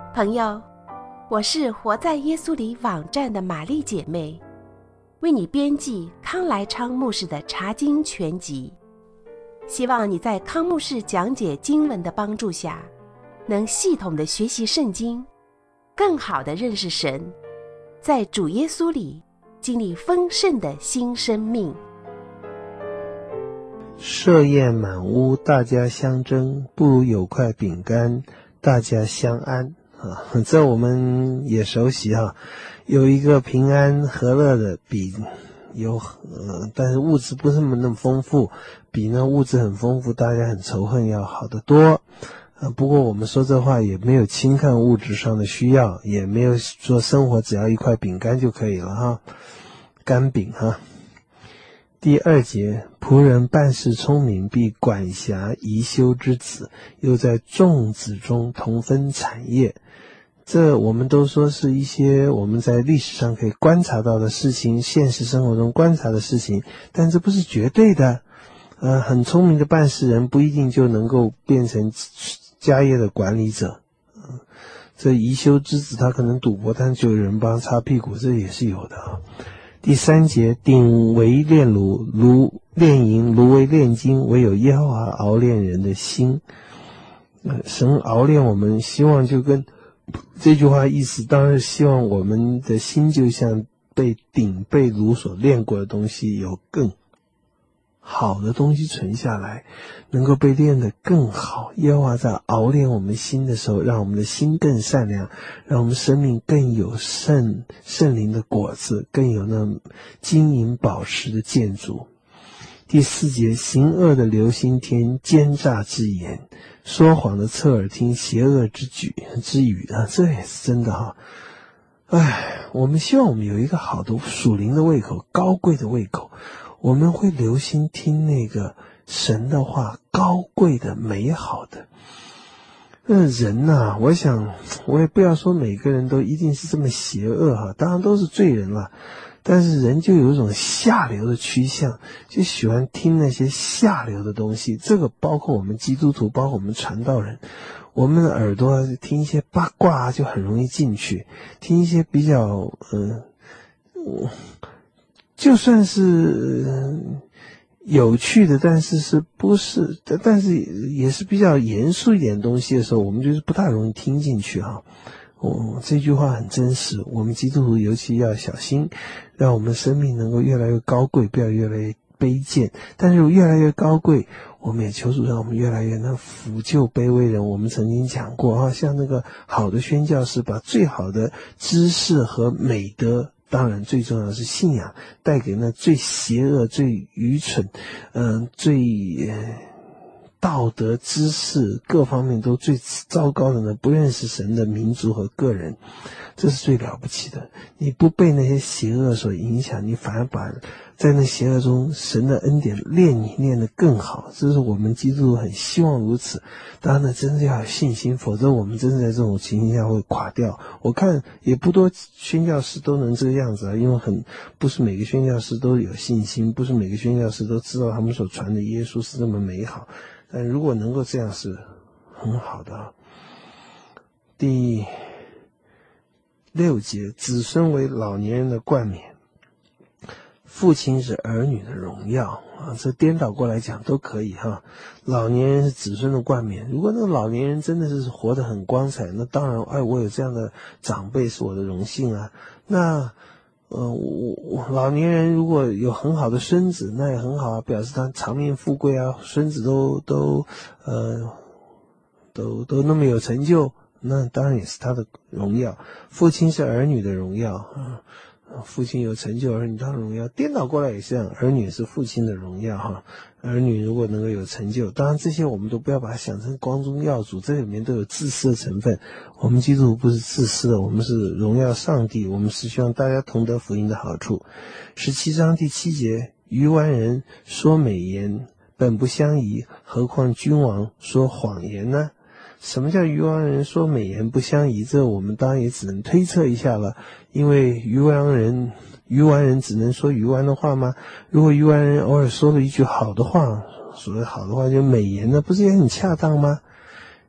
朋友，我是活在耶稣里网站的玛丽姐妹，为你编辑康来昌牧师的查经全集。希望你在康牧师讲解经文的帮助下，能系统的学习圣经，更好的认识神，在主耶稣里经历丰盛的新生命。 设宴满屋，大家相争，不如有块饼干，大家相安啊。这我们也熟悉哈，有一个平安和乐的比但是物质不是那么丰富，比那物质很丰富，大家很仇恨要好得多。不过我们说这话也没有轻看物质上的需要，也没有说生活只要一块饼干就可以了哈，干饼哈。第二节，仆人办事聪明，必管辖宜修之子，又在众子中同分产业。这我们都说是一些我们在历史上可以观察到的事情，现实生活中观察的事情，但这不是绝对的。很聪明的办事人不一定就能够变成家业的管理者。这宜修之子他可能赌博，但是就有人帮他擦屁股，这也是有的啊。第三节，鼎为炼炉，炉炼银，炉为炼金，唯有耶和华熬炼人的心。神熬炼我们，希望就跟这句话意思，当然希望我们的心就像被鼎被炉所炼过的东西，有更好的东西存下来，能够被炼得更好。耶和华在熬炼我们心的时候，让我们的心更善良，让我们生命更有圣灵的果子，更有那金银宝石的建筑。第四节，行恶的留心听奸诈之言，说谎的侧耳听邪恶之语啊，这也是真的哈。我们希望我们有一个好的属灵的胃口，高贵的胃口，我们会留心听那个神的话，高贵的美好的。人呐，我想我也不要说每个人都一定是这么邪恶哈，当然都是罪人了，但是人就有一种下流的趋向，就喜欢听那些下流的东西。这个包括我们基督徒，包括我们传道人，我们的耳朵听一些八卦就很容易进去，听一些比较就算是有趣的，但是也是比较严肃一点的东西的时候，我们就是不大容易听进去哈。这句话很真实，我们基督徒尤其要小心，让我们生命能够越来越高贵，不要越来越卑贱。但是越来越高贵，我们也求主让我们越来越能抚救卑微人。我们曾经讲过像那个好的宣教士，把最好的知识和美德，当然最重要的是信仰，带给那最邪恶、最愚蠢、最道德知识各方面都最糟糕的呢，不认识神的民族和个人，这是最了不起的。你不被那些邪恶所影响，你反而把在那邪恶中神的恩典练得更好，这是我们基督徒很希望如此。当然呢，真的要有信心，否则我们真的在这种情形下会垮掉。我看也不多宣教师都能这个样子啊，因为不是每个宣教师都有信心，不是每个宣教师都知道他们所传的耶稣是这么美好。但如果能够这样是很好的。第六节，子孙为老年人的冠冕，父亲是儿女的荣耀啊，这颠倒过来讲都可以哈。老年人是子孙的冠冕，如果那个老年人真的是活得很光彩，那当然我有这样的长辈是我的荣幸啊。那老年人如果有很好的孙子，那也很好啊，表示他长命富贵啊，孙子都那么有成就，那当然也是他的荣耀。父亲是儿女的荣耀父亲有成就，儿女当然荣耀。颠倒过来也是这样，儿女是父亲的荣耀哈。儿女如果能够有成就，当然这些我们都不要把它想成光宗耀祖，这里面都有自私的成分。我们基督徒不是自私的，我们是荣耀上帝，我们是希望大家同得福音的好处。17章第7节，愚顽人说美言，本不相宜，何况君王说谎言呢？什么叫愚顽人说美言不相宜？这我们当然也只能推测一下了，因为愚顽人只能说愚顽的话吗？如果愚顽人偶尔说了一句好的话，所谓好的话就美言呢，不是也很恰当吗？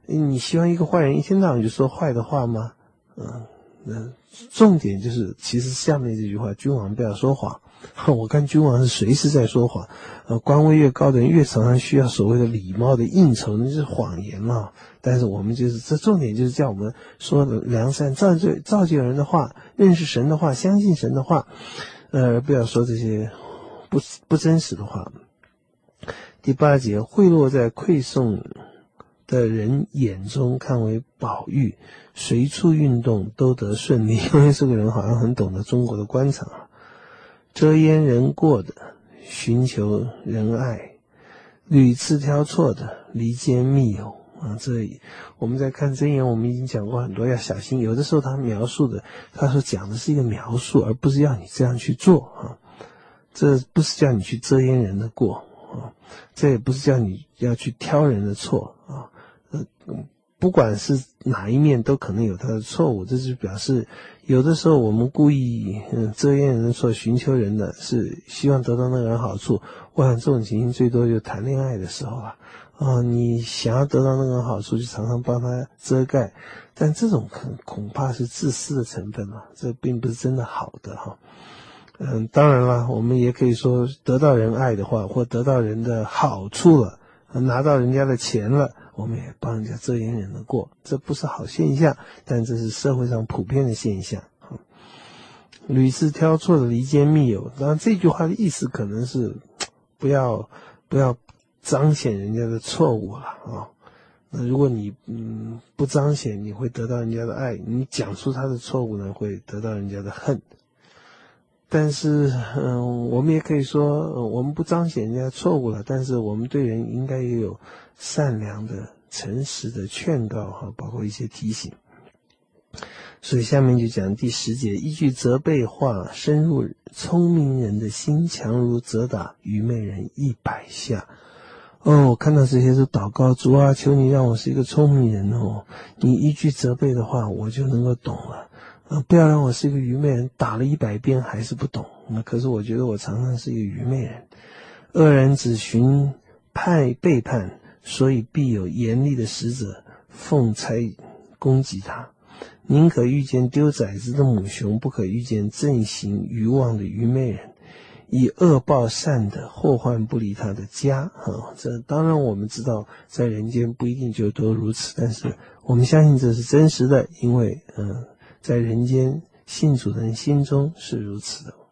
你希望一个坏人一天到晚就说坏的话吗？重点就是其实下面这句话，君王不要说谎。我看君王是随时在说谎，官位越高的人越常常需要所谓的礼貌的应酬，那就是谎言嘛。但是我们这重点就是叫我们说良善造就人的话，认识神的话，相信神的话，不要说这些不真实的话。第8节，贿赂在馈送的人眼中看为宝玉，随处运动都得顺利。因为这个人好像很懂得中国的官场啊。遮掩人过的，寻求仁爱，屡次挑错的，离间密友啊。这我们在看箴言，我们已经讲过很多，要小心。有的时候他描述的，他说讲的是一个描述，而不是要你这样去做啊。这不是叫你去遮掩人的过啊，这也不是叫你要去挑人的错啊。不管是哪一面都可能有他的错误，这就表示有的时候我们故意遮掩人的错，寻求人的是希望得到那个人好处。我想这种情形最多就谈恋爱的时候了你想要得到那个人好处，就常常帮他遮盖，但这种恐怕是自私的成分嘛，这并不是真的好的哈。当然了，我们也可以说得到人爱的话，或得到人的好处了，拿到人家的钱了，我们也帮人家遮掩人的过，这不是好现象，但这是社会上普遍的现象。屡次挑错的离间密友，当然这句话的意思可能是不要彰显人家的错误了那如果你不彰显，你会得到人家的爱；你讲出他的错误呢，会得到人家的恨。但是我们也可以说我们不彰显人家错误了，但是我们对人应该也有善良的诚实的劝告包括一些提醒。所以下面就讲第10节，一句责备话深入聪明人的心，强如责打愚昧人100下。我看到这些都祷告，主啊，求你让我是一个聪明人你一句责备的话我就能够懂了不要让我是一个愚昧人，打了100遍还是不懂。可是我觉得我常常是一个愚昧人。恶人只寻背叛，所以必有严厉的使者奉差攻击他。宁可遇见丢崽子的母熊，不可遇见正行愚妄的愚昧人。以恶报善的，祸患不离他的家这当然我们知道在人间不一定就都如此，但是我们相信这是真实的，因为在人间信主的人心中是如此的。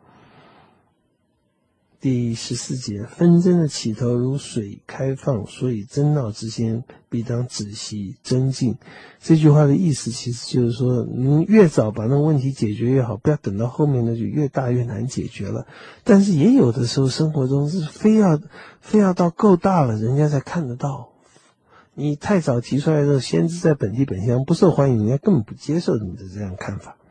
第14节，纷争的起头如水开放，所以争闹之先必当止息增进。这句话的意思其实就是说，你越早把那个问题解决越好，不要等到后面呢就越大越难解决了。但是也有的时候生活中是非要到够大了人家才看得到，你太早提出来的先知在本地本乡不受欢迎，人家根本不接受你的这样看法。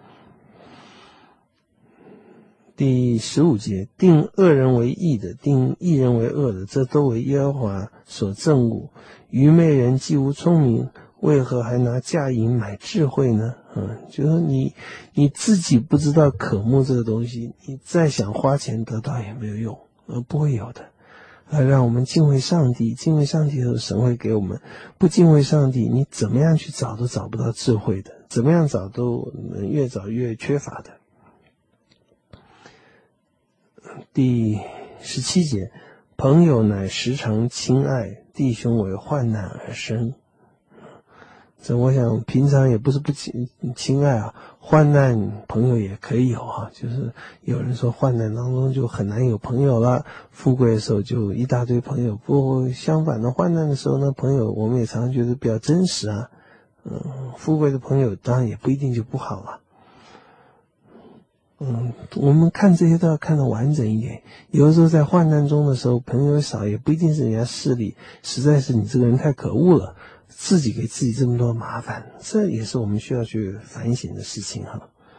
第15节，定恶人为义的，定义人为恶的，这都为耶和华所憎恶。愚昧人既无聪明，为何还拿价银买智慧呢？就是说你自己不知道渴慕这个东西，你再想花钱得到也没有用，不会有的。让我们敬畏上帝，敬畏上帝的时候神会给我们，不敬畏上帝你怎么样去找都找不到智慧的，怎么样找都越找越缺乏的。第17节，朋友乃时常亲爱，弟兄为患难而生。这我想平常也不是不亲爱患难朋友也可以有就是有人说患难当中就很难有朋友了，富贵的时候就一大堆朋友。不过相反的，患难的时候呢，朋友我们也常常觉得比较真实富贵的朋友当然也不一定就不好了。我们看这些都要看得完整一点。有的时候在患难中的时候，朋友少也不一定是人家势利，实在是你这个人太可恶了，自己给自己这么多麻烦，这也是我们需要去反省的事情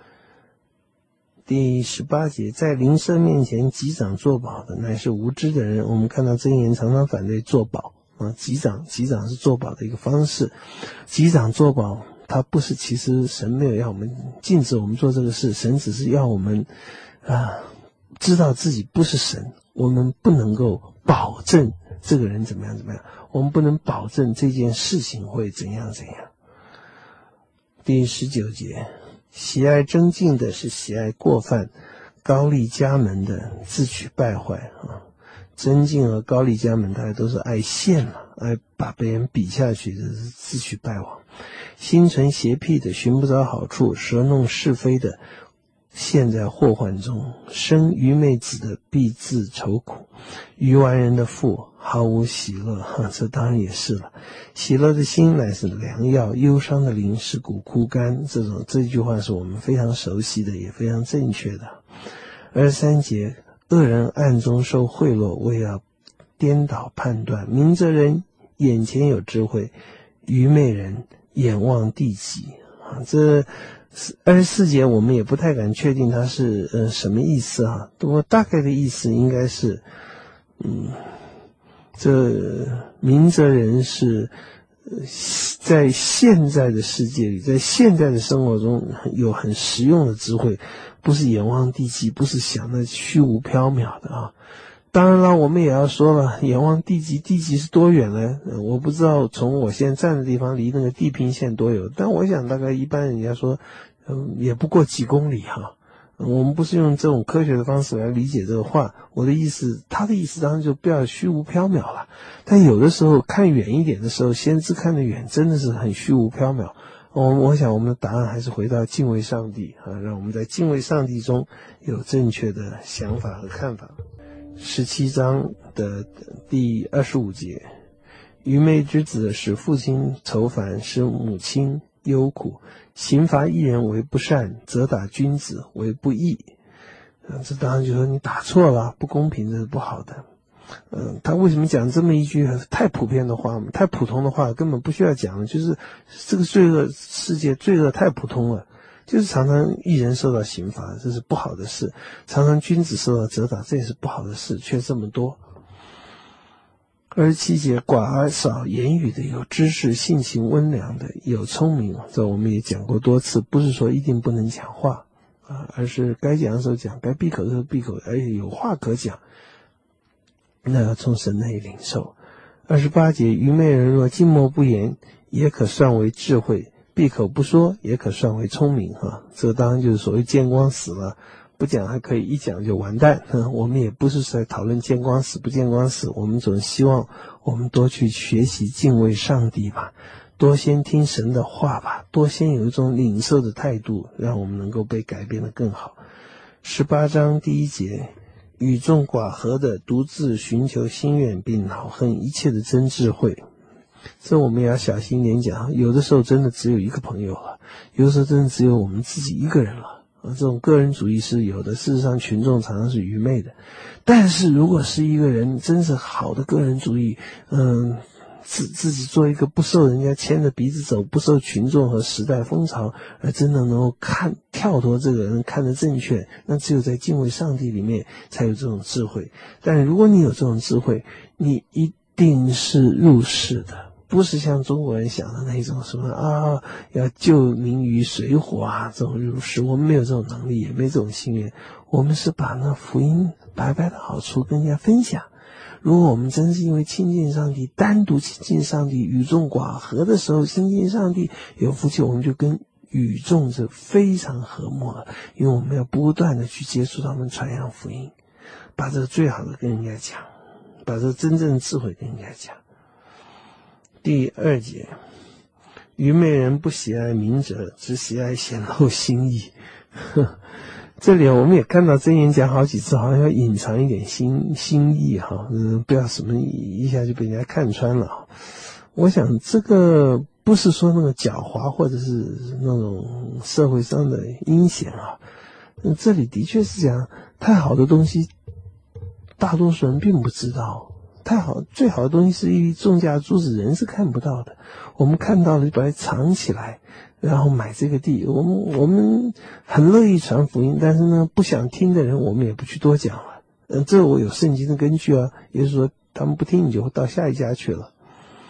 第18节，在邻舍面前击掌作保的，乃是无知的人。我们看到箴言常常反对作保击掌是作保的一个方式。击掌作保它不是，其实神没有要我们禁止我们做这个事，神只是要我们知道自己不是神，我们不能够保证这个人怎么样怎么样，我们不能保证这件事情会怎样怎样。第19节，喜爱争竞的是喜爱过犯，高丽家门的自取败坏啊。争竞和高丽家门大家都是爱现了，爱把别人比下去，这是自取败亡。心存邪僻的寻不着好处，舌弄是非的陷在祸患中，生愚昧子的必自愁苦，愚顽人的腹毫无喜乐。这当然也是了，喜乐的心乃是良药，忧伤的灵使骨枯干。这句话是我们非常熟悉的，也非常正确的。23节，恶人暗中受贿赂，为要颠倒判断，明哲人眼前有智慧，愚昧人眼望地极。这24节我们也不太敢确定它是什么意思啊，不过大概的意思应该是这明哲人是在现在的世界里，在现在的生活中有很实用的智慧，不是眼望地极，不是想的虚无缥缈的啊。当然了，我们也要说了，眼望地极，地极是多远呢？我不知道从我现在站的地方离那个地平线多远，但我想大概一般人家说也不过几公里哈。我们不是用这种科学的方式来理解这个话，我的意思，他的意思当然就不要虚无缥缈了。但有的时候看远一点的时候，先知看得远，真的是很虚无缥缈。我想我们的答案还是回到敬畏上帝啊，让我们在敬畏上帝中有正确的想法和看法。17章的第25节，愚昧之子使父亲愁烦，使母亲忧苦，刑罚一人为不善，责打君子为不义。这当然就说你打错了，不公平，这是不好的。他为什么讲这么一句太普遍的话，太普通的话，根本不需要讲，就是这个罪恶世界罪恶太普通了，就是常常义人受到刑罚，这是不好的事，常常君子受到责打，这也是不好的事，却这么多。27节，寡而少言语的有知识，性情温良的有聪明。这我们也讲过多次，不是说一定不能讲话而是该讲的时候讲，该闭口的时候闭口，而且有话可讲，那要从神那里领受。28节，愚昧人若静默不言，也可算为智慧，闭口不说，也可算为聪明这当然就是所谓见光死了，不讲还可以，一讲就完蛋。我们也不是在讨论见光死不见光死，我们总希望我们多去学习敬畏上帝吧，多先听神的话吧，多先有一种领受的态度，让我们能够被改变得更好。18章第1节，与众寡合的独自寻求心愿，并恼恨一切的真智慧。这我们也要小心点讲，有的时候真的只有一个朋友了，有的时候真的只有我们自己一个人了这种个人主义是有的，事实上群众常常是愚昧的。但是如果是一个人真是好的个人主义，自己做一个不受人家牵着鼻子走，不受群众和时代风潮，而真的能够跳脱这个人看得正确，那只有在敬畏上帝里面才有这种智慧。但如果你有这种智慧，你一定是入世的，不是像中国人想的那种什么要救民于水火这种入世，我们没有这种能力，也没这种心愿。我们是把那福音白白的好处跟人家分享。如果我们真是因为亲近上帝，单独亲近上帝，与众寡合的时候亲近上帝，有福气，我们就跟与众是非常和睦了，因为我们要不断的去接触他们，传扬福音，把这个最好的跟人家讲，把这个真正的智慧跟人家讲。第2节，愚昧人不喜爱明哲，只喜爱显露心意。这里我们也看到箴言讲好几次，好像要隐藏一点心意不要什么一下就被人家看穿了我想这个不是说那个狡猾，或者是那种社会上的阴险这里的确是讲太好的东西，大多数人并不知道。最好的东西是一种价珠子，人是看不到的。我们看到了就把它藏起来，然后买这个地。我们很乐意传福音，但是呢，不想听的人我们也不去多讲了。这我有圣经的根据也就是说他们不听，你就到下一家去了。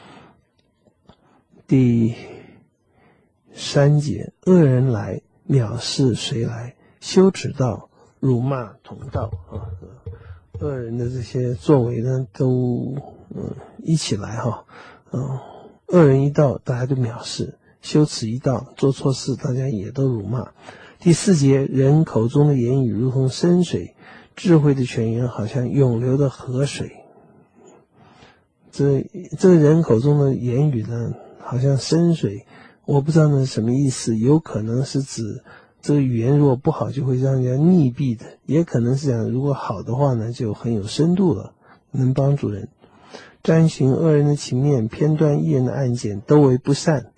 第3节，恶人来，藐视谁来？羞耻道，辱骂同道恶人的这些作为呢，都一起来哈，恶人一到，大家就藐视；羞耻一到，做错事，大家也都辱骂。第4节，人口中的言语如同深水，智慧的泉源好像涌流的河水。这个人口中的言语呢，好像深水，我不知道那是什么意思，有可能是指这个语言如果不好就会让人家溺毙的，也可能是讲如果好的话呢，就很有深度了，能帮助人。瞻寻恶人的情面，偏断义人的案件，都为不善。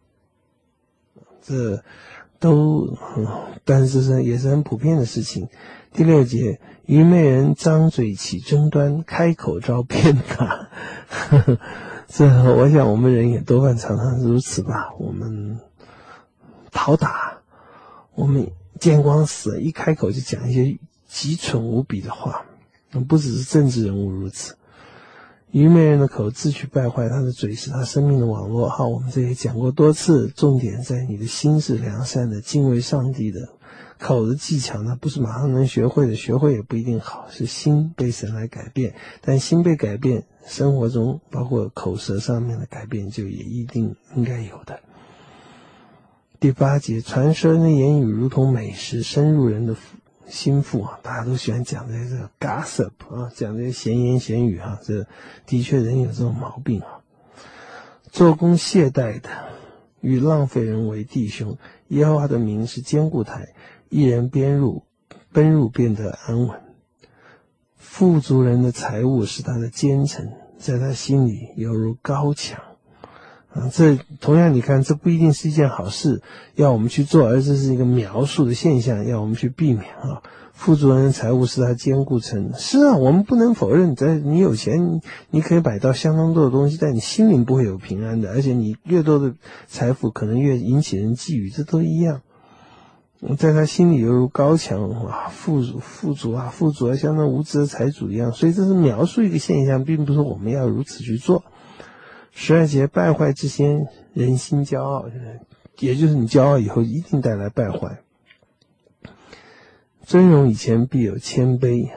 这都但是这也是很普遍的事情。第6节，愚昧人张嘴起争端，开口招鞭打。这我想我们人也多半常常如此吧，我们讨打，我们见光死，一开口就讲一些极蠢无比的话，不只是政治人物如此。愚昧人的口自取败坏，他的嘴是他生命的网络。好，我们这也讲过多次，重点在你的心是良善的，敬畏上帝的。口的技巧呢，不是马上能学会的，学会也不一定好，是心被神来改变。但心被改变，生活中包括口舌上面的改变就也一定应该有的。第8节，传舌人的言语如同美食，深入人的心腹啊，大家都喜欢讲这个 gossip 啊，讲这些闲言闲语啊，这的确人有这种毛病啊。做工懈怠的，与浪费人为弟兄，耶和华的名是坚固台，一人奔入变得安稳。富足人的财物是他的坚城，在他心里犹如高墙。这同样你看，这不一定是一件好事要我们去做，而这是一个描述的现象要我们去避免啊。富足人的财物是他坚固城，是啊，我们不能否认，在你有钱你可以买到相当多的东西，但你心灵不会有平安的，而且你越多的财富可能越引起人觊觎，这都一样。在他心里犹如高墙啊，富足啊，像那无知的财主一样，所以这是描述一个现象，并不是我们要如此去做。12节，败坏之先，人心骄傲，也就是你骄傲以后一定带来败坏。尊荣以前必有谦卑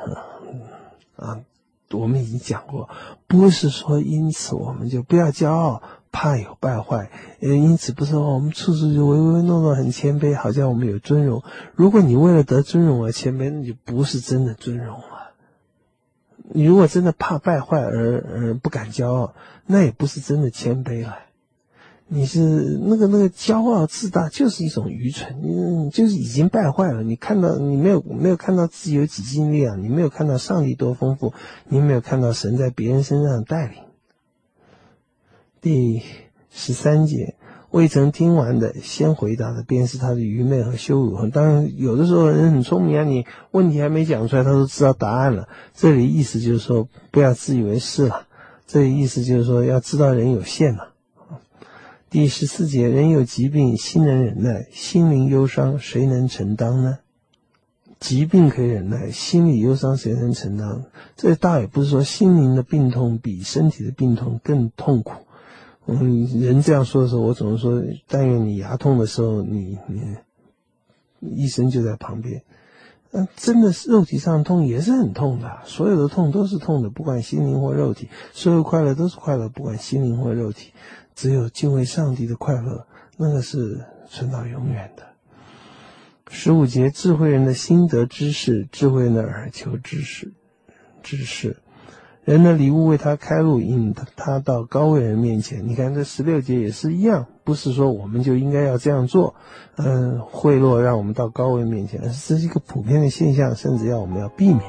我们已经讲过，不是说因此我们就不要骄傲，怕有败坏，因此不是说我们处处就唯唯诺诺很谦卑，好像我们有尊荣。如果你为了得尊荣而谦卑，那就不是真的尊荣了。你如果真的怕败坏而不敢骄傲，那也不是真的谦卑了。你是那个骄傲自大，就是一种愚蠢，就是已经败坏了。你没有看到自己有几斤力量，你没有看到上帝多丰富，你没有看到神在别人身上的带领。第13节，未曾听完的先回答的便是他的愚昧和羞辱。当然有的时候人很聪明啊，你问题还没讲出来他都知道答案了。这里意思就是说不要自以为是了，这里意思就是说要知道人有限了。第14节，人有疾病，心能忍耐，心灵忧伤，谁能承担呢？疾病可以忍耐，心理忧伤谁能承担？这倒也不是说心灵的病痛比身体的病痛更痛苦。人这样说的时候，我总是说，但愿你牙痛的时候，你医生就在旁边。真的是肉体上的痛也是很痛的，所有的痛都是痛的，不管心灵或肉体；所有快乐都是快乐，不管心灵或肉体。只有敬畏上帝的快乐，那个是存到永远的。15节，智慧人的心得知识，智慧人的耳求知识。人的礼物为他开路，引他到高位人面前。你看这16节也是一样，不是说我们就应该要这样做，贿赂让我们到高位面前，这是一个普遍的现象，甚至要我们要避免。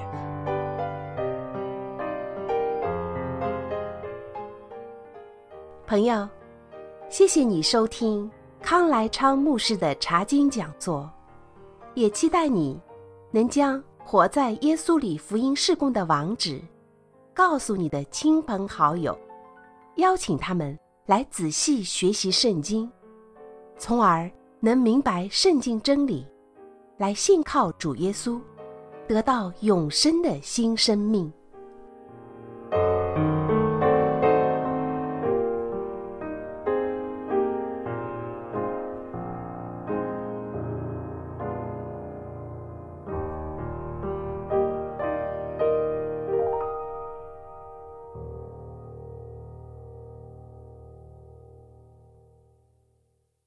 朋友，谢谢你收听康来昌牧师的查经讲座，也期待你能将活在耶稣里福音事工的网址告诉你的亲朋好友，邀请他们来仔细学习圣经，从而能明白圣经真理，来信靠主耶稣，得到永生的新生命。